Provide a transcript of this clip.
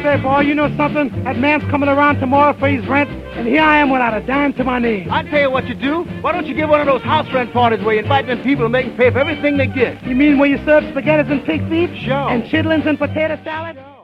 say, boy, you know something? That man's coming around tomorrow for his rent, and here I am without a dime to my name. I tell you what you do. Why don't you give one of those house rent parties where you invite them people and make them pay for everything they get? You mean where you serve spaghettis and pig feet? Sure. And chitlins and potato salad? Sure.